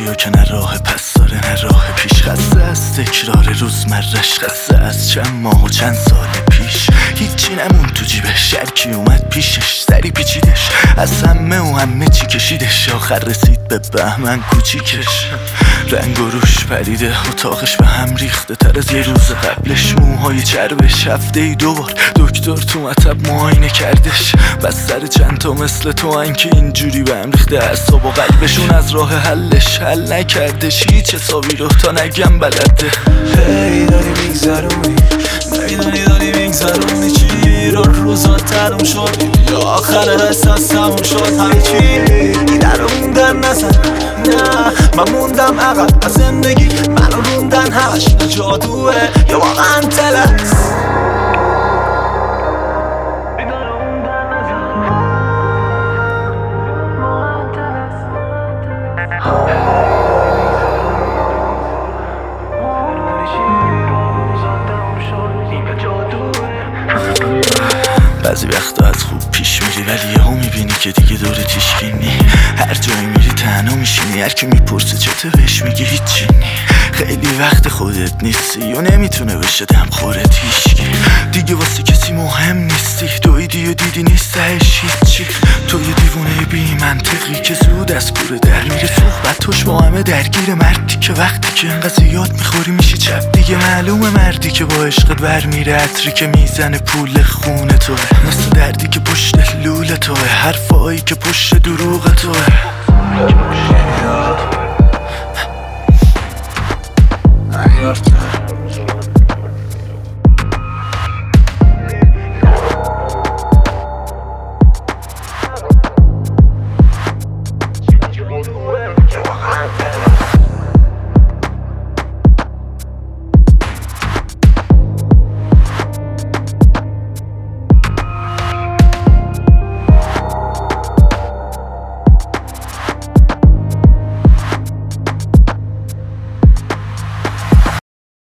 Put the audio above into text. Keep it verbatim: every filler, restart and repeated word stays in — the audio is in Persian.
هیچی و که نه راه پس داره نه راه پیش. خسته از تکرار روزمرش، خسته از چند ماه و چند سال پیش. هیچی نمون تو جیبش، هرکی اومد پیشش سری پیچیدش، از همه و همه چی کشیدش. آخر رسید به بهمن کوچیکش، رنگ و روش پریده، اتاقش به هم ریخته تر از یه روز قبلش. موهای چربش، هفته ای دوبار دکتر تو مطب معاینه کردش. بس سر چند تا مثل تو هن که اینجوری به هم ریخته اعصاب و قلبشون از راه حلش حل نکردش. هیچ حسابی رو تا نگم بلده. هی داری میگذرونی، نمیدونی داری میگذرونی چی رو روزا تموم شد یا آخر احساس تموم شد. همه چی ایده رو موندن نزن، نه من موندم عقب از زندگی، منو روندن همش جادوه یا واقعا تلت. بعضی وقتا از خوب پیش میری ولی یهو میبینی که دیگه دور تیشکینی. هر جایی میری تنها میشینی، هر کی میپرسه چته بهش میگی هیچی نی. خیلی وقت خودت نیستی و نمیتونه بشه دم خورت هیچکی. دیگه واسه کسی مهم نیستی، دویدی و دیدی نیستش هیچی. تو یه دیوونه بی منطقی که زود از کوره در میره. صحبتش با همه درگیر، مردی که وقتی که انقدر زیاد میخوری میشی چپ. دیگه معلومه مردی که با عشقت برمیره، عطری که میزنه پول خونه توه، مثل دردی که پشت لوله توه، حرفایی که پشت دروغ توه. I love